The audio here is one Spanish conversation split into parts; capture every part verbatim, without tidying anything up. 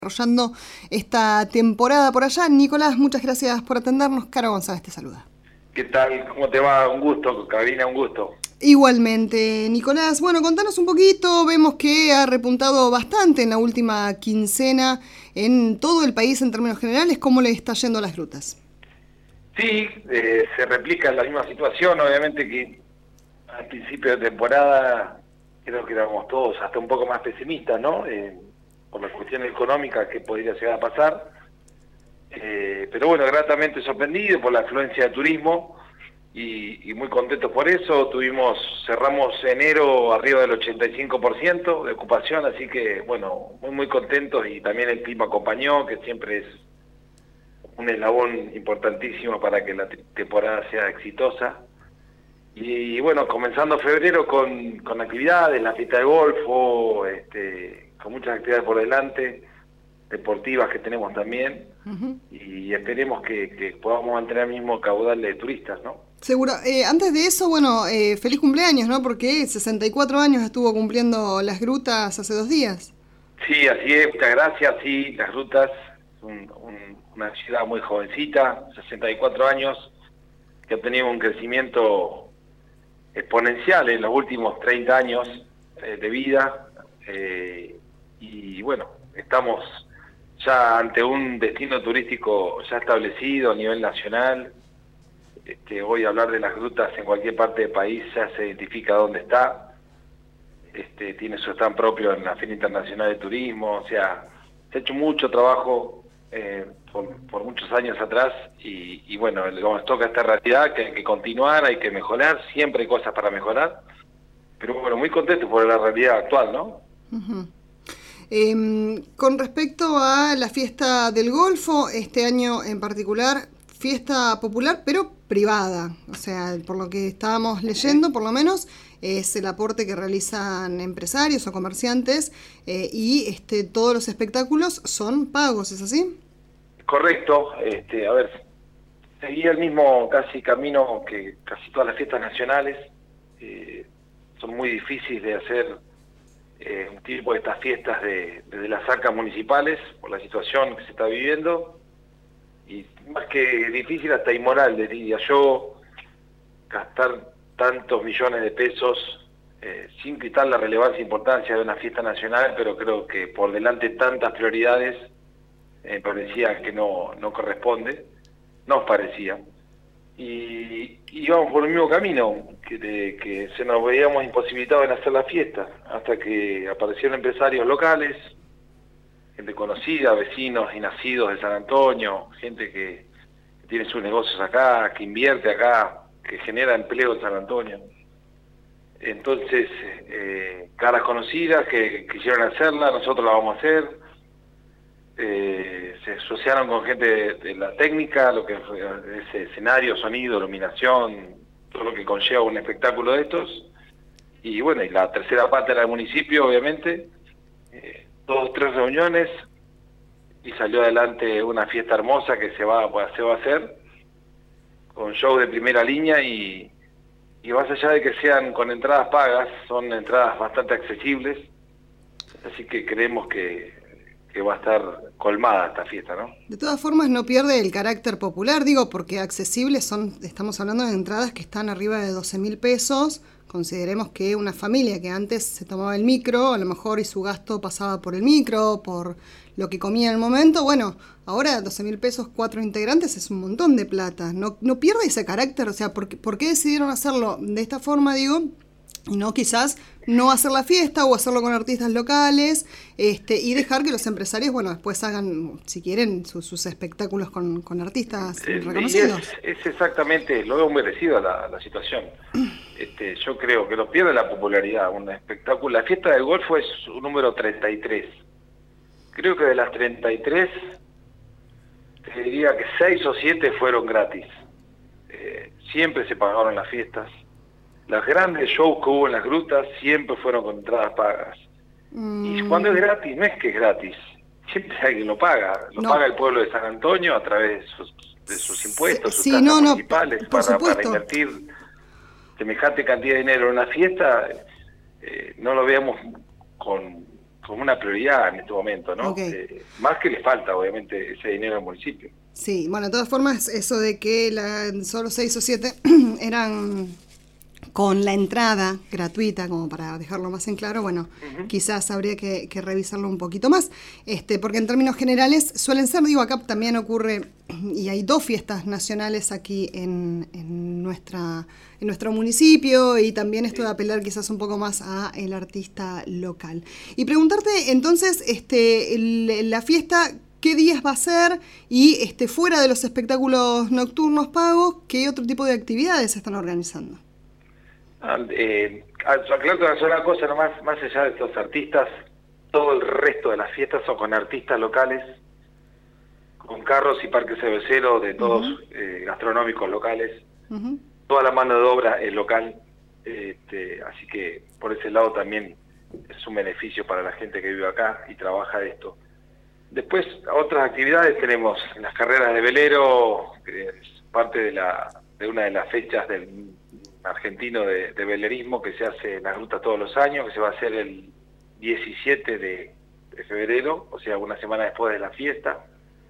desarrollando esta temporada por allá. Nicolás, muchas gracias por atendernos. Caro González te saluda. ¿Qué tal? ¿Cómo te va? Un gusto, Carolina, un gusto. Igualmente, Nicolás. Bueno, contanos un poquito. Vemos que ha repuntado bastante en la última quincena en todo el país en términos generales. ¿Cómo le está yendo a las grutas? Sí, eh, se replica la misma situación. Obviamente que al principio de temporada creo que éramos todos hasta un poco más pesimistas, ¿no? Eh, por la cuestión económica que podría llegar a pasar. Eh, pero bueno, gratamente sorprendido por la afluencia de turismo y, y muy contentos por eso. Tuvimos, cerramos enero arriba del ochenta y cinco por ciento de ocupación, así que bueno, muy muy contentos, y también el clima acompañó, que siempre es un eslabón importantísimo para que la temporada sea exitosa. Y, y bueno, comenzando febrero con, con actividades, la fiesta de golfo, este, con muchas actividades por delante, deportivas que tenemos también, uh-huh. y esperemos que, que podamos mantener el mismo caudal de turistas, ¿no? Seguro. Eh, antes de eso, bueno, eh, feliz cumpleaños, ¿no? Porque sesenta y cuatro años estuvo cumpliendo Las Grutas hace dos días. Sí, así es, muchas gracias. Sí, Las Grutas, un, un, una ciudad muy jovencita, sesenta y cuatro años, que ha tenido un crecimiento exponencial en los últimos treinta años eh, de vida, eh, y bueno, estamos ya ante un destino turístico ya establecido a nivel nacional. Este, hoy hablar de Las Grutas en cualquier parte del país ya se identifica dónde está. Este, tiene su stand propio en la Feria Internacional de Turismo. O sea, se ha hecho mucho trabajo eh, por, por muchos años atrás, y, y bueno, nos toca esta realidad que hay que continuar, hay que mejorar, siempre hay cosas para mejorar, pero bueno, muy contento por la realidad actual, ¿no? Uh-huh. Eh, con respecto a la fiesta del Golfo, este año en particular, fiesta popular pero privada, o sea, por lo que estábamos leyendo, por lo menos, es el aporte que realizan empresarios o comerciantes, eh, y este, todos los espectáculos son pagos, ¿es así? Correcto. Este, a ver, seguía el mismo casi camino que casi todas las fiestas nacionales. Eh, son muy difíciles de hacer Eh, un tipo de estas fiestas de, de las arcas municipales por la situación que se está viviendo, y más que difícil, hasta inmoral, diría yo, gastar tantos millones de pesos eh, sin quitar la relevancia e importancia de una fiesta nacional, pero creo que por delante tantas prioridades me eh, parecía que no, no corresponde, nos parecía. Y íbamos por el mismo camino, que, de, que se nos veíamos imposibilitados en hacer la fiesta, hasta que aparecieron empresarios locales, gente conocida, vecinos y nacidos de San Antonio, gente que, que tiene sus negocios acá, que invierte acá, que genera empleo en San Antonio. Entonces, eh, caras conocidas que quisieron hacerla, nosotros la vamos a hacer. Eh, se asociaron con gente de, de la técnica, lo que es ese escenario, sonido, iluminación, todo lo que conlleva un espectáculo de estos. Y bueno, y la tercera pata era el municipio, obviamente, eh, dos, tres reuniones, y salió adelante una fiesta hermosa que se va, se va a hacer, con show de primera línea, y, y más allá de que sean con entradas pagas, son entradas bastante accesibles, así que creemos que que va a estar colmada esta fiesta, ¿no? De todas formas, no pierde el carácter popular, digo, porque accesibles son, estamos hablando de entradas que están arriba de doce mil pesos. Consideremos que una familia que antes se tomaba el micro, a lo mejor, y su gasto pasaba por el micro, por lo que comía en el momento, bueno, ahora doce mil pesos, cuatro integrantes, es un montón de plata. No, no pierde ese carácter, o sea, ¿por qué, ¿por qué decidieron hacerlo de esta forma, digo? Y no quizás no hacer la fiesta o hacerlo con artistas locales, este, y dejar que los empresarios, bueno, después hagan, si quieren, sus, sus espectáculos con, con artistas eh, reconocidos. Es, es exactamente, lo veo muy parecido a la, la situación. Este, yo creo que lo pierde la popularidad, un espectáculo. La fiesta del Golfo es un número treinta y tres. Creo que de las treinta y tres, te diría que seis o siete fueron gratis. Eh, siempre se pagaron las fiestas. Los grandes shows que hubo en Las Grutas siempre fueron con entradas pagas. Mm. Y cuando es gratis, no es que es gratis, siempre alguien lo paga. Lo no. paga el pueblo de San Antonio a través de sus, de sus impuestos, sí, sus tasas no, no, municipales, por, por para, supuesto. para invertir semejante cantidad de dinero en una fiesta. Eh, no lo veamos con como una prioridad en este momento, ¿no? Okay. Eh, más que le falta, obviamente, ese dinero al municipio. Sí, bueno, de todas formas, eso de que la, solo seis o siete eran con la entrada gratuita, como para dejarlo más en claro, bueno, uh-huh. quizás habría que, que revisarlo un poquito más, este, porque en términos generales suelen ser, digo, acá también ocurre, y hay dos fiestas nacionales aquí en, en, nuestra, en nuestro municipio, y también esto de apelar quizás un poco más a el artista local. Y preguntarte, entonces, este, el, la fiesta, ¿qué días va a ser? Y este, fuera de los espectáculos nocturnos pagos, ¿qué otro tipo de actividades se están organizando? Eh, aclaro una sola cosa nomás, más allá de estos artistas, todo el resto de las fiestas son con artistas locales, con carros y parques cerveceros de todos, uh-huh. eh, gastronómicos locales, uh-huh. toda la mano de obra es local, este, así que por ese lado también es un beneficio para la gente que vive acá y trabaja de esto. Después, otras actividades tenemos las carreras de velero, que es parte de, la, de una de las fechas del argentino de, de velerismo que se hace en la ruta todos los años, que se va a hacer el diecisiete de, de febrero, o sea, una semana después de la fiesta.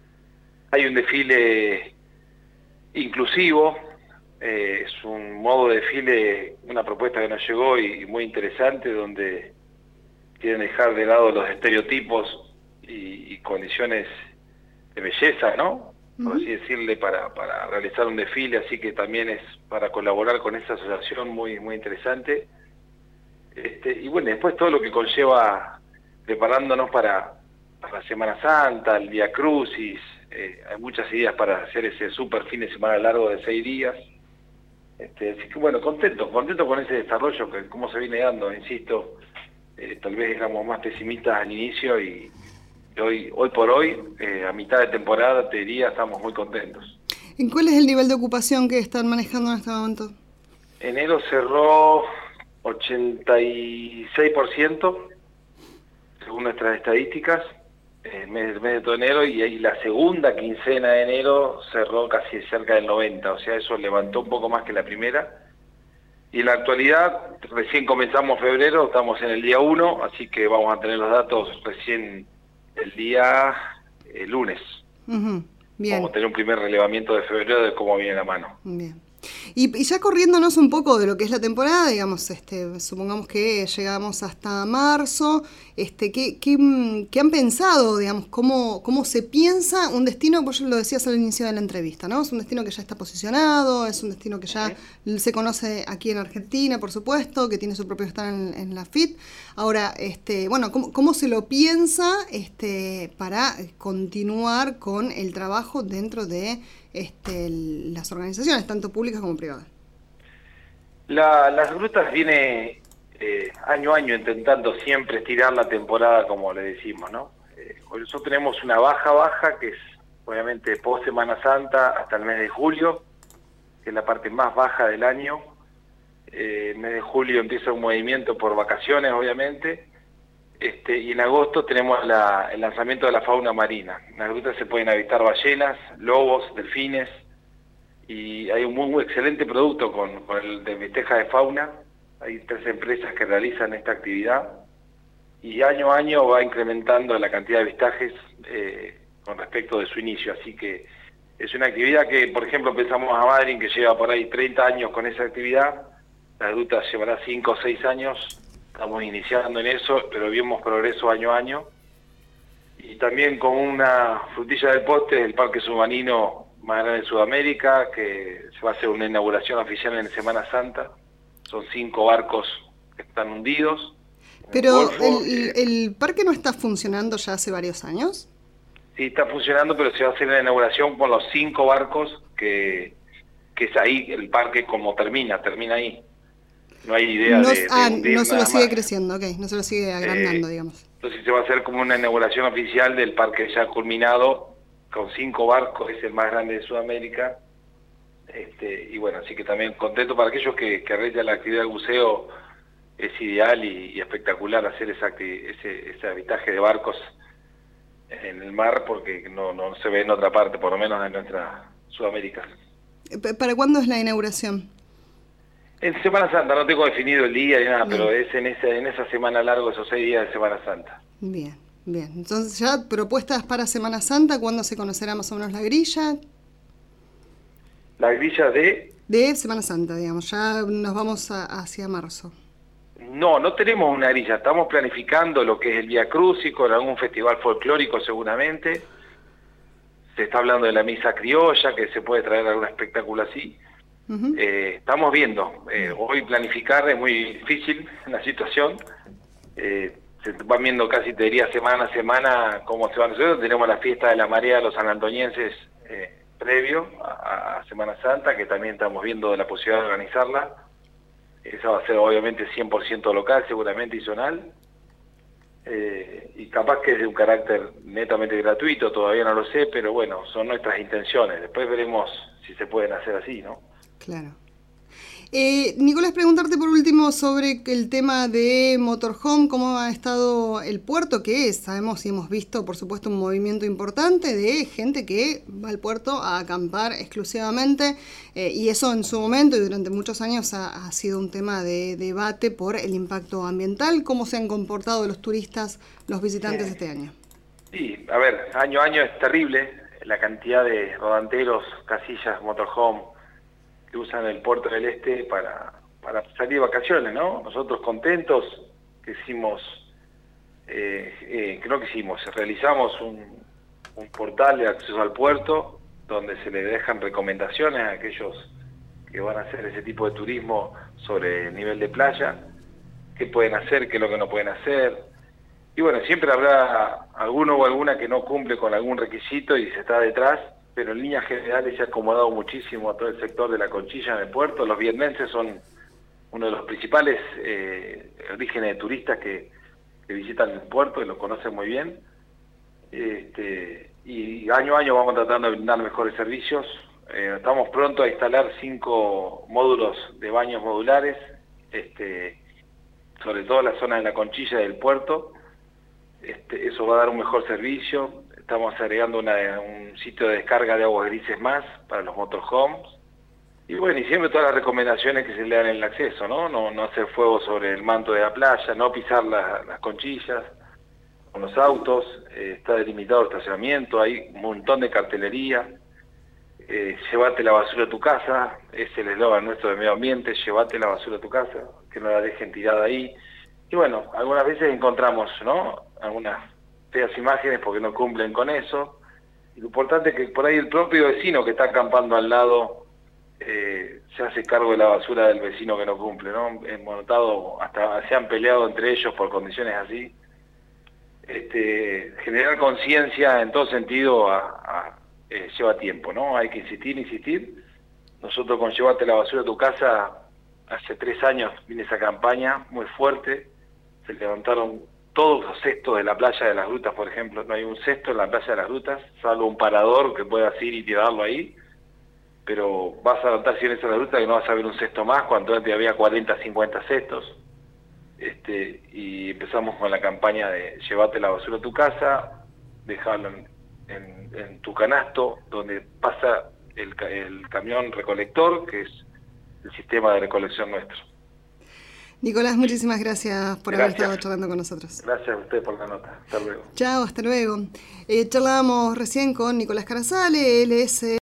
Hay un desfile inclusivo, eh, es un modo de desfile, una propuesta que nos llegó y, y muy interesante, donde quieren dejar de lado los estereotipos y, y condiciones de belleza, ¿no? Por así decirle, para, para realizar un desfile, así que también es para colaborar con esa asociación muy muy interesante. Este, y bueno, después todo lo que conlleva preparándonos para, para la Semana Santa, el Vía Crucis, eh, hay muchas ideas para hacer ese super fin de semana largo de seis días. Este, así que bueno, contento, contento con ese desarrollo, que cómo se viene dando, insisto, eh, tal vez éramos más pesimistas al inicio y Hoy, hoy por hoy, eh, a mitad de temporada, te diría, estamos muy contentos. ¿En cuál es el nivel de ocupación que están manejando en este momento? Enero cerró ochenta y seis por ciento, según nuestras estadísticas, el mes, el mes de todo enero, y ahí la segunda quincena de enero cerró casi cerca del noventa, o sea, eso levantó un poco más que la primera. Y en la actualidad, recién comenzamos febrero, estamos en el día uno, así que vamos a tener los datos recién el día el lunes. Uh-huh. Bien. Vamos a tener un primer relevamiento de febrero de cómo viene la mano. Bien. Y, y ya corriéndonos un poco de lo que es la temporada, digamos, este, supongamos que llegamos hasta marzo, este, ¿qué, qué, qué han pensado, digamos, cómo, cómo se piensa un destino? Vos lo decías al inicio de la entrevista, ¿no? Es un destino que ya está posicionado, es un destino que ya ¿Sí? se conoce aquí en Argentina, por supuesto, que tiene su propio stand en, en la F I T. Ahora, este, bueno, ¿cómo, cómo se lo piensa este, para continuar con el trabajo dentro de Este, las organizaciones, tanto públicas como privadas? La, las grutas viene eh, año a año intentando siempre estirar la temporada, como le decimos, ¿no? Eh, nosotros tenemos una baja baja, que es obviamente post Semana Santa hasta el mes de julio, que es la parte más baja del año. Eh, el mes de julio empieza un movimiento por vacaciones, obviamente. Este, y en agosto tenemos la, el lanzamiento de la fauna marina. En las grutas se pueden avistar ballenas, lobos, delfines, y hay un muy, muy excelente producto con, con el de Vesteja de Fauna. Hay tres empresas que realizan esta actividad, y año a año va incrementando la cantidad de avistajes eh, con respecto de su inicio. Así que es una actividad que, por ejemplo, pensamos a Madryn, que lleva por ahí treinta años con esa actividad. Las grutas llevará cinco o seis años. Estamos iniciando en eso, pero vemos progreso año a año. Y también con una frutilla del postre, el parque submarino más grande de Sudamérica, que se va a hacer una inauguración oficial en Semana Santa. Son cinco barcos que están hundidos. Pero el, el, el parque no está funcionando ya hace varios años. Sí, está funcionando, pero se va a hacer la inauguración con los cinco barcos, que, que es ahí el parque como termina, termina ahí. No hay idea no, de, de ah, hundir no se lo sigue más. creciendo, ok, no se lo sigue agrandando, eh, digamos. Entonces se va a hacer como una inauguración oficial del parque ya culminado, con cinco barcos, es el más grande de Sudamérica. Este, y bueno, así que también contento para aquellos que, que realizan la actividad del buceo, es ideal y, y espectacular hacer esa ese, ese avistaje de barcos en el mar, porque no, no se ve en otra parte, por lo menos en nuestra Sudamérica. ¿Para cuándo es la inauguración? En Semana Santa, no tengo definido el día ni nada, Bien. pero es en esa, en esa semana larga, esos seis días de Semana Santa. Bien, bien. Entonces ya propuestas para Semana Santa, ¿cuándo se conocerá más o menos la grilla? La grilla de... De Semana Santa, digamos, ya nos vamos a, hacia marzo. No, no tenemos una grilla, estamos planificando lo que es el Vía Crucis, con algún festival folclórico seguramente. Se está hablando de la misa criolla, que se puede traer algún espectáculo así. Uh-huh. eh, estamos viendo, eh, hoy planificar es muy difícil la situación. Eh, se van viendo casi, te diría, semana a semana cómo se van a hacer. Tenemos la fiesta de la marea de los sanantonienses eh, previo a, a Semana Santa, que también estamos viendo la posibilidad de organizarla. Esa va a ser obviamente cien por ciento local, seguramente, y zonal. Eh, y capaz que es de un carácter netamente gratuito, todavía no lo sé, pero bueno, son nuestras intenciones. Después veremos si se pueden hacer así, ¿no? Claro. Eh, Nicolás, preguntarte por último sobre el tema de motorhome, cómo ha estado el puerto, que es, sabemos y hemos visto, por supuesto, un movimiento importante de gente que va al puerto a acampar exclusivamente, eh, y eso en su momento y durante muchos años ha, ha sido un tema de debate por el impacto ambiental. ¿Cómo se han comportado los turistas, los visitantes sí. este año? Sí, a ver, año a año es terrible la cantidad de rodanteros, casillas, motorhome, que usan el puerto del Este para, para salir de vacaciones, ¿no? Nosotros contentos que hicimos, eh, eh, que no que hicimos, realizamos un, un portal de acceso al puerto donde se le dejan recomendaciones a aquellos que van a hacer ese tipo de turismo sobre el nivel de playa, qué pueden hacer, qué es lo que no pueden hacer. Y bueno, siempre habrá alguno o alguna que no cumple con algún requisito y se está detrás, pero en líneas generales se ha acomodado muchísimo a todo el sector de la Conchilla en el puerto. Los vietnenses son uno de los principales eh, orígenes de turistas que, que visitan el puerto y lo conocen muy bien. Este, y año a año vamos tratando de brindar mejores servicios. Eh, estamos pronto a instalar cinco módulos de baños modulares, este, sobre todo en la zona de la Conchilla del puerto. Este, eso va a dar un mejor servicio. Estamos agregando una, un sitio de descarga de aguas grises más para los motorhomes. Y bueno, y siempre todas las recomendaciones que se le dan en el acceso, ¿no? No, no hacer fuego sobre el manto de la playa, no pisar la, las conchillas con los autos, eh, está delimitado el estacionamiento, hay un montón de cartelería. Eh, llévate la basura a tu casa, es el eslogan nuestro de medio ambiente, llévate la basura a tu casa, que no la dejen tirada ahí. Y bueno, algunas veces encontramos, ¿no? Algunas feas imágenes porque no cumplen con eso. Y lo importante es que por ahí el propio vecino que está acampando al lado eh, se hace cargo de la basura del vecino que no cumple, ¿no? Hemos notado, hasta se han peleado entre ellos por condiciones así. Este, generar conciencia en todo sentido a, a, eh, lleva tiempo, ¿no? Hay que insistir, insistir. Nosotros con Llévate la basura a tu casa, hace tres años vine esa campaña muy fuerte, se levantaron todos los cestos de la playa de las Grutas, por ejemplo. No hay un cesto en la playa de las Grutas, salvo un parador que puedas ir y tirarlo ahí, pero vas a notar si vienes a la Gruta que no vas a ver un cesto más, cuando antes había cuarenta, cincuenta cestos. Este, y empezamos con la campaña de Llévate la basura a tu casa, dejarlo en, en, en tu canasto, donde pasa el, el camión recolector, que es el sistema de recolección nuestro. Nicolás, muchísimas gracias por gracias. haber estado charlando con nosotros. Gracias a usted por la nota. Hasta luego. Chao, hasta luego. Eh, charlábamos recién con Nicolás Carazale, él es... Eh,